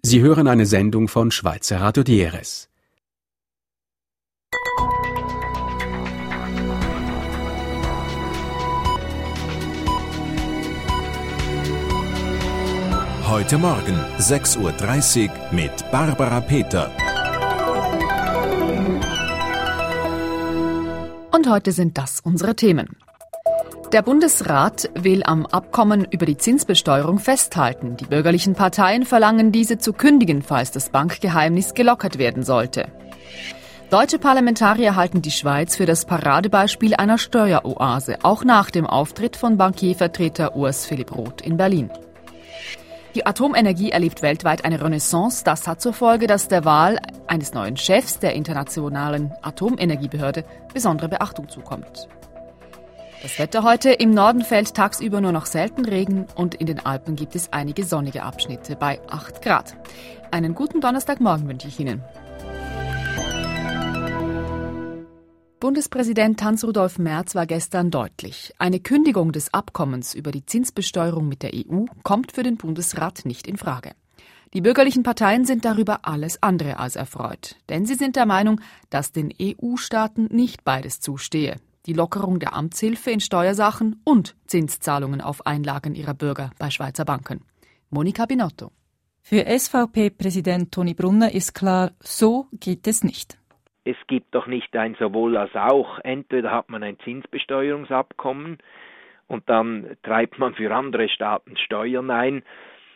Sie hören eine Sendung von Schweizer Radio DRS. Heute Morgen 6.30 Uhr mit Barbara Peter. Und heute sind das unsere Themen. Der Bundesrat will am Abkommen über die Zinsbesteuerung festhalten. Die bürgerlichen Parteien verlangen, diese zu kündigen, falls das Bankgeheimnis gelockert werden sollte. Deutsche Parlamentarier halten die Schweiz für das Paradebeispiel einer Steueroase, auch nach dem Auftritt von Bankiervertreter Urs Philipp Roth in Berlin. Die Atomenergie erlebt weltweit eine Renaissance. Das hat zur Folge, dass der Wahl eines neuen Chefs der Internationalen Atomenergiebehörde besondere Beachtung zukommt. Das Wetter heute: im Norden fällt tagsüber nur noch selten Regen und in den Alpen gibt es einige sonnige Abschnitte bei 8 Grad. Einen guten Donnerstagmorgen wünsche ich Ihnen. Bundespräsident Hans-Rudolf Merz war gestern deutlich. Eine Kündigung des Abkommens über die Zinsbesteuerung mit der EU kommt für den Bundesrat nicht in Frage. Die bürgerlichen Parteien sind darüber alles andere als erfreut, denn sie sind der Meinung, dass den EU-Staaten nicht beides zustehe: die Lockerung der Amtshilfe in Steuersachen und Zinszahlungen auf Einlagen ihrer Bürger bei Schweizer Banken. Monika Binotto. Für SVP-Präsident Toni Brunner ist klar, so geht es nicht. Es gibt doch nicht ein sowohl als auch. Entweder hat man ein Zinsbesteuerungsabkommen und dann treibt man für andere Staaten Steuern ein,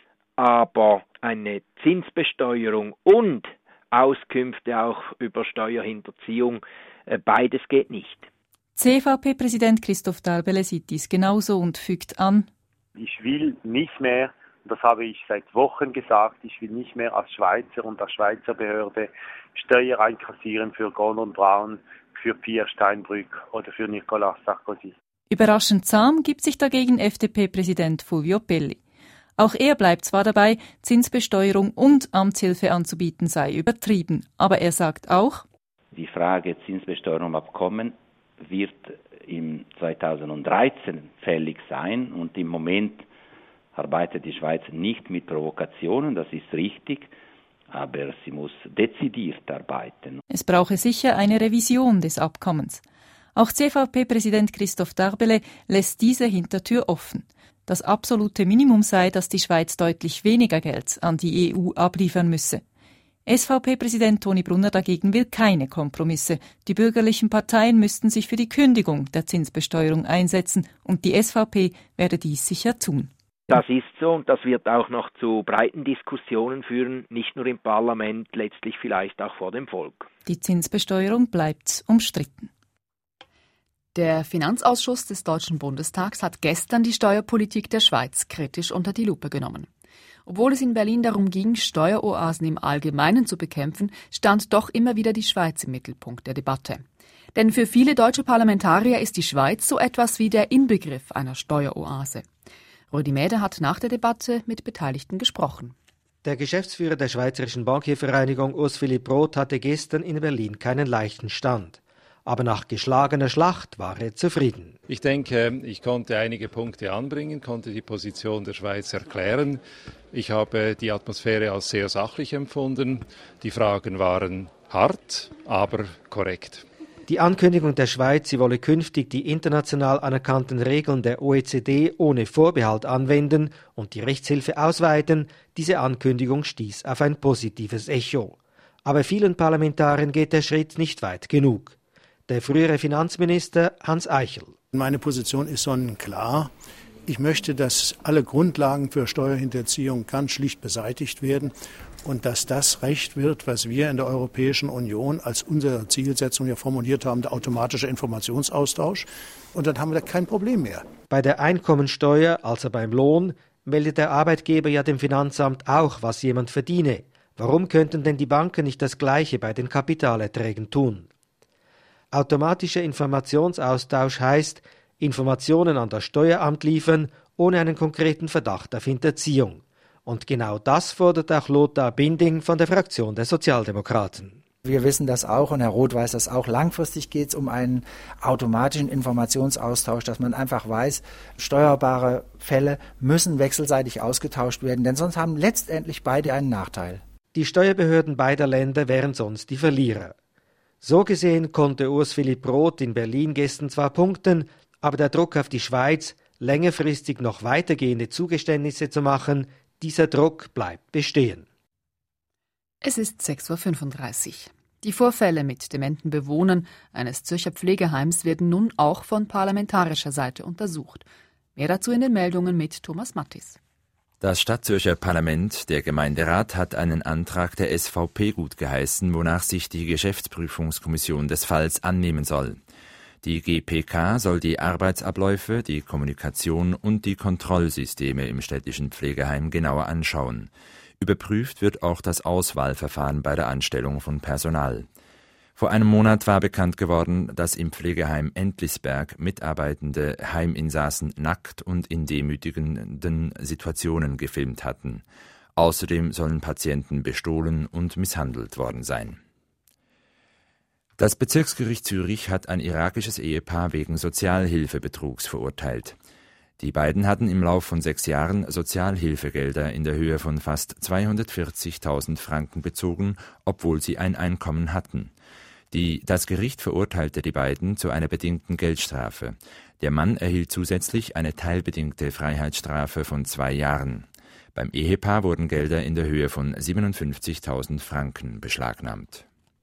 aber eine Zinsbesteuerung und Auskünfte auch über Steuerhinterziehung, beides geht nicht. CVP-Präsident Christoph Darbele sieht dies genauso und fügt an: Ich will nicht mehr, das habe ich seit Wochen gesagt, ich will nicht mehr als Schweizer und als Schweizer Behörde Steuer einkassieren für Gordon Brown, für Pierre Steinbrück oder für Nicolas Sarkozy. Überraschend zahm gibt sich dagegen FDP-Präsident Fulvio Pelli. Auch er bleibt zwar dabei, Zinsbesteuerung und Amtshilfe anzubieten sei übertrieben, aber er sagt auch: Die Frage Zinsbesteuerung Abkommen wird im 2013 fällig sein und im Moment arbeitet die Schweiz nicht mit Provokationen, das ist richtig, aber sie muss dezidiert arbeiten. Es brauche sicher eine Revision des Abkommens. Auch CVP-Präsident Christoph Darbele lässt diese Hintertür offen. Das absolute Minimum sei, dass die Schweiz deutlich weniger Geld an die EU abliefern müsse. SVP-Präsident Toni Brunner dagegen will keine Kompromisse. Die bürgerlichen Parteien müssten sich für die Kündigung der Zinsbesteuerung einsetzen und die SVP werde dies sicher tun. Das ist so und das wird auch noch zu breiten Diskussionen führen, nicht nur im Parlament, letztlich vielleicht auch vor dem Volk. Die Zinsbesteuerung bleibt umstritten. Der Finanzausschuss des Deutschen Bundestags hat gestern die Steuerpolitik der Schweiz kritisch unter die Lupe genommen. Obwohl es in Berlin darum ging, Steueroasen im Allgemeinen zu bekämpfen, stand doch immer wieder die Schweiz im Mittelpunkt der Debatte. Denn für viele deutsche Parlamentarier ist die Schweiz so etwas wie der Inbegriff einer Steueroase. Rudi Mäder hat nach der Debatte mit Beteiligten gesprochen. Der Geschäftsführer der Schweizerischen Bankiervereinigung Urs Philipp Roth hatte gestern in Berlin keinen leichten Stand. Aber nach geschlagener Schlacht war er zufrieden. Ich denke, ich konnte einige Punkte anbringen, konnte die Position der Schweiz erklären. Ich habe die Atmosphäre als sehr sachlich empfunden. Die Fragen waren hart, aber korrekt. Die Ankündigung der Schweiz, sie wolle künftig die international anerkannten Regeln der OECD ohne Vorbehalt anwenden und die Rechtshilfe ausweiten, diese Ankündigung stieß auf ein positives Echo. Aber vielen Parlamentariern geht der Schritt nicht weit genug. Der frühere Finanzminister Hans Eichel. Meine Position ist sonnenklar. Ich möchte, dass alle Grundlagen für Steuerhinterziehung ganz schlicht beseitigt werden und dass das Recht wird, was wir in der Europäischen Union als unsere Zielsetzung ja formuliert haben, der automatische Informationsaustausch. Und dann haben wir da kein Problem mehr. Bei der Einkommensteuer, also beim Lohn, meldet der Arbeitgeber ja dem Finanzamt auch, was jemand verdiene. Warum könnten denn die Banken nicht das Gleiche bei den Kapitalerträgen tun? Automatischer Informationsaustausch heißt, Informationen an das Steueramt liefern, ohne einen konkreten Verdacht auf Hinterziehung. Und genau das fordert auch Lothar Binding von der Fraktion der Sozialdemokraten. Wir wissen das auch und Herr Roth weiß das auch. Langfristig geht es um einen automatischen Informationsaustausch, dass man einfach weiß, steuerbare Fälle müssen wechselseitig ausgetauscht werden, denn sonst haben letztendlich beide einen Nachteil. Die Steuerbehörden beider Länder wären sonst die Verlierer. So gesehen konnte Urs Philipp Roth in Berlin gestern zwar punkten, aber der Druck auf die Schweiz, längerfristig noch weitergehende Zugeständnisse zu machen, dieser Druck bleibt bestehen. Es ist 6.35 Uhr. Die Vorfälle mit dementen Bewohnern eines Zürcher Pflegeheims werden nun auch von parlamentarischer Seite untersucht. Mehr dazu in den Meldungen mit Thomas Mattis. Das Stadtzürcher Parlament, der Gemeinderat, hat einen Antrag der SVP gutgeheißen, wonach sich die Geschäftsprüfungskommission des Falls annehmen soll. Die GPK soll die Arbeitsabläufe, die Kommunikation und die Kontrollsysteme im städtischen Pflegeheim genauer anschauen. Überprüft wird auch das Auswahlverfahren bei der Anstellung von Personal. Vor einem Monat war bekannt geworden, dass im Pflegeheim Entlisberg mitarbeitende Heiminsassen nackt und in demütigenden Situationen gefilmt hatten. Außerdem sollen Patienten bestohlen und misshandelt worden sein. Das Bezirksgericht Zürich hat ein irakisches Ehepaar wegen Sozialhilfebetrugs verurteilt. Die beiden hatten im Lauf von 6 Jahren Sozialhilfegelder in der Höhe von fast 240.000 Franken bezogen, obwohl sie ein Einkommen hatten. Das Gericht verurteilte die beiden zu einer bedingten Geldstrafe. Der Mann erhielt zusätzlich eine teilbedingte Freiheitsstrafe von 2 Jahren. Beim Ehepaar wurden Gelder in der Höhe von 57.000 Franken beschlagnahmt.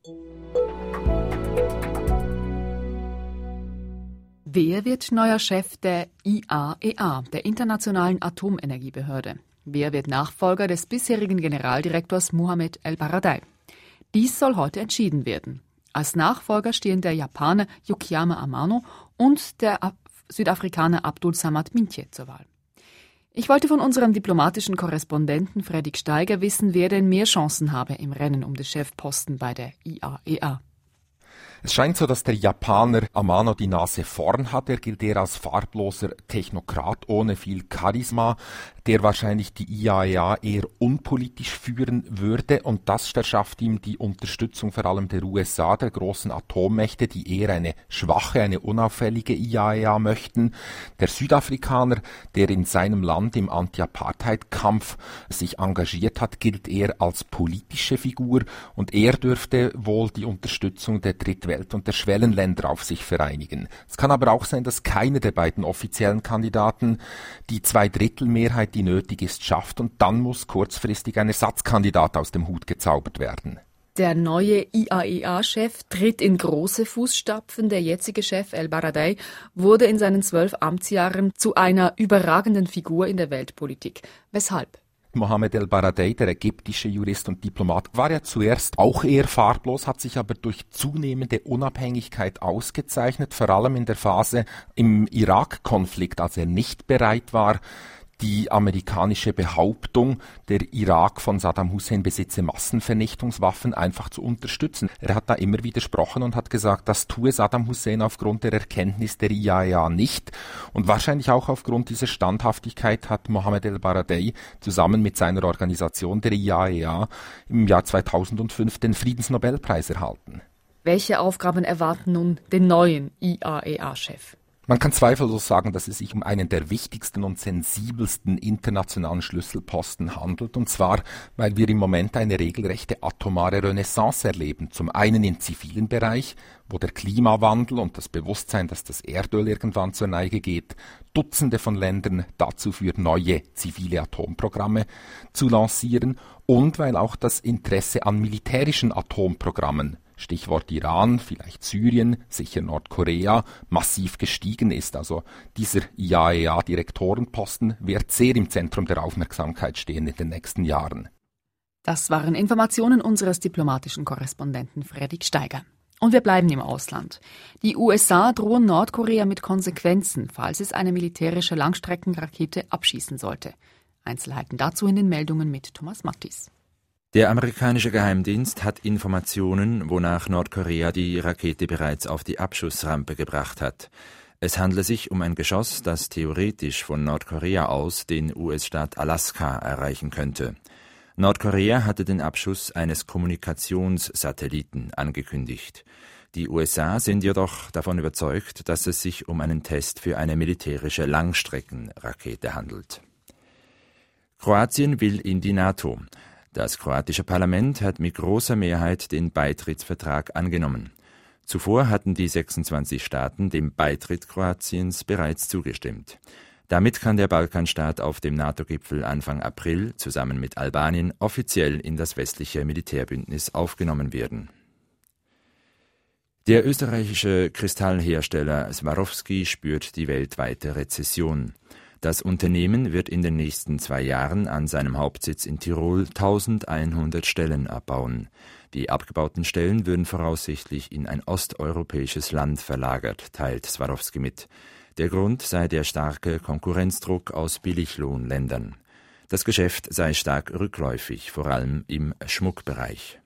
Wer wird neuer Chef der IAEA, der Internationalen Atomenergiebehörde? Wer wird Nachfolger des bisherigen Generaldirektors Mohamed El-Baradei? Dies soll heute entschieden werden. Als Nachfolger stehen der Japaner Yukiyama Amano und der Südafrikaner Abdul Samad Mintje zur Wahl. Ich wollte von unserem diplomatischen Korrespondenten Fredrik Steiger wissen, wer denn mehr Chancen habe im Rennen um den Chefposten bei der IAEA. Es scheint so, dass der Japaner Amano die Nase vorn hat. Er gilt eher als farbloser Technokrat ohne viel Charisma, der wahrscheinlich die IAEA eher unpolitisch führen würde. Und das verschafft ihm die Unterstützung vor allem der USA, der großen Atommächte, die eher eine schwache, eine unauffällige IAEA möchten. Der Südafrikaner, der in seinem Land im Anti-Apartheid-Kampf sich engagiert hat, gilt eher als politische Figur. Und er dürfte wohl die Unterstützung der Drittwelt und der Schwellenländer auf sich vereinigen. Es kann aber auch sein, dass keiner der beiden offiziellen Kandidaten die 2/3-Mehrheit, die nötig ist, schafft und dann muss kurzfristig ein Ersatzkandidat aus dem Hut gezaubert werden. Der neue IAEA-Chef tritt in große Fußstapfen. Der jetzige Chef El-Baradei wurde in seinen 12 Amtsjahren zu einer überragenden Figur in der Weltpolitik. Weshalb? Mohamed El-Baradei, der ägyptische Jurist und Diplomat, war ja zuerst auch eher farblos, hat sich aber durch zunehmende Unabhängigkeit ausgezeichnet, vor allem in der Phase im Irak-Konflikt, als er nicht bereit war, die amerikanische Behauptung, der Irak von Saddam Hussein besitze Massenvernichtungswaffen, einfach zu unterstützen. Er hat da immer widersprochen und hat gesagt, das tue Saddam Hussein aufgrund der Erkenntnis der IAEA nicht. Und wahrscheinlich auch aufgrund dieser Standhaftigkeit hat Mohamed El-Baradei zusammen mit seiner Organisation der IAEA im Jahr 2005 den Friedensnobelpreis erhalten. Welche Aufgaben erwarten nun den neuen IAEA-Chef? Man kann zweifellos sagen, dass es sich um einen der wichtigsten und sensibelsten internationalen Schlüsselposten handelt, und zwar, weil wir im Moment eine regelrechte atomare Renaissance erleben. Zum einen im zivilen Bereich, wo der Klimawandel und das Bewusstsein, dass das Erdöl irgendwann zur Neige geht, Dutzende von Ländern dazu führt, neue zivile Atomprogramme zu lancieren, und weil auch das Interesse an militärischen Atomprogrammen, Stichwort Iran, vielleicht Syrien, sicher Nordkorea, massiv gestiegen ist. Also dieser IAEA-Direktorenposten wird sehr im Zentrum der Aufmerksamkeit stehen in den nächsten Jahren. Das waren Informationen unseres diplomatischen Korrespondenten Fredrik Steiger. Und wir bleiben im Ausland. Die USA drohen Nordkorea mit Konsequenzen, falls es eine militärische Langstreckenrakete abschießen sollte. Einzelheiten dazu in den Meldungen mit Thomas Mattis. Der amerikanische Geheimdienst hat Informationen, wonach Nordkorea die Rakete bereits auf die Abschussrampe gebracht hat. Es handle sich um ein Geschoss, das theoretisch von Nordkorea aus den US-Staat Alaska erreichen könnte. Nordkorea hatte den Abschuss eines Kommunikationssatelliten angekündigt. Die USA sind jedoch davon überzeugt, dass es sich um einen Test für eine militärische Langstreckenrakete handelt. Kroatien will in die NATO. Das kroatische Parlament hat mit großer Mehrheit den Beitrittsvertrag angenommen. Zuvor hatten die 26 Staaten dem Beitritt Kroatiens bereits zugestimmt. Damit kann der Balkanstaat auf dem NATO-Gipfel Anfang April zusammen mit Albanien offiziell in das westliche Militärbündnis aufgenommen werden. Der österreichische Kristallhersteller Swarovski spürt die weltweite Rezession. Das Unternehmen wird in den nächsten 2 Jahren an seinem Hauptsitz in Tirol 1100 Stellen abbauen. Die abgebauten Stellen würden voraussichtlich in ein osteuropäisches Land verlagert, teilt Swarovski mit. Der Grund sei der starke Konkurrenzdruck aus Billiglohnländern. Das Geschäft sei stark rückläufig, vor allem im Schmuckbereich.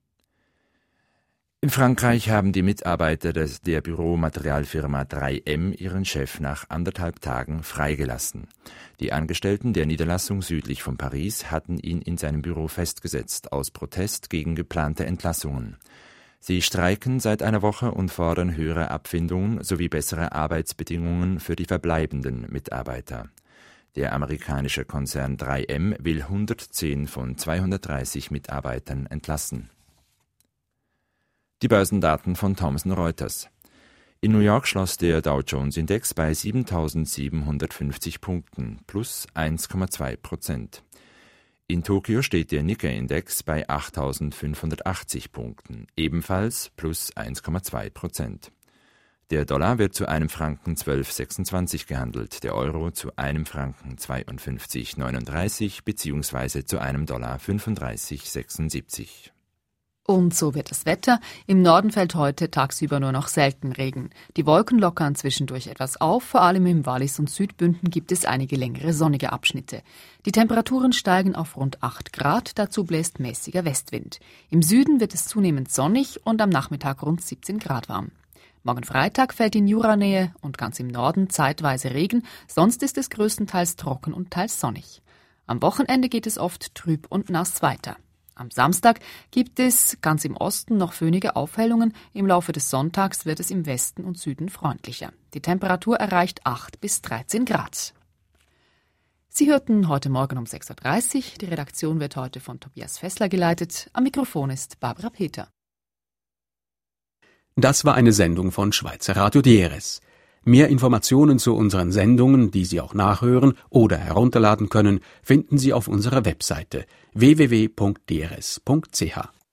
In Frankreich haben die Mitarbeiter der Büromaterialfirma 3M ihren Chef nach 1,5 Tagen freigelassen. Die Angestellten der Niederlassung südlich von Paris hatten ihn in seinem Büro festgesetzt, aus Protest gegen geplante Entlassungen. Sie streiken seit einer Woche und fordern höhere Abfindungen sowie bessere Arbeitsbedingungen für die verbleibenden Mitarbeiter. Der amerikanische Konzern 3M will 110 von 230 Mitarbeitern entlassen. Die Börsendaten von Thomson Reuters. In New York schloss der Dow Jones Index bei 7.750 Punkten, plus 1,2%. In Tokio steht der Nikkei-Index bei 8.580 Punkten, ebenfalls plus 1,2%. Der Dollar wird zu einem Franken 12,26 gehandelt, der Euro zu einem Franken 52,39 bzw. zu einem Dollar 35,76. Und so wird das Wetter. Im Norden fällt heute tagsüber nur noch selten Regen. Die Wolken lockern zwischendurch etwas auf. Vor allem im Wallis und Südbünden gibt es einige längere sonnige Abschnitte. Die Temperaturen steigen auf rund 8 Grad. Dazu bläst mäßiger Westwind. Im Süden wird es zunehmend sonnig und am Nachmittag rund 17 Grad warm. Morgen Freitag fällt in Juranähe und ganz im Norden zeitweise Regen. Sonst ist es größtenteils trocken und teils sonnig. Am Wochenende geht es oft trüb und nass weiter. Am Samstag gibt es ganz im Osten noch föhnige Aufhellungen. Im Laufe des Sonntags wird es im Westen und Süden freundlicher. Die Temperatur erreicht 8 bis 13 Grad. Sie hörten heute Morgen um 6.30 Uhr. Die Redaktion wird heute von Tobias Fessler geleitet. Am Mikrofon ist Barbara Peter. Das war eine Sendung von Schweizer Radio DRS. Mehr Informationen zu unseren Sendungen, die Sie auch nachhören oder herunterladen können, finden Sie auf unserer Webseite www.drs.ch.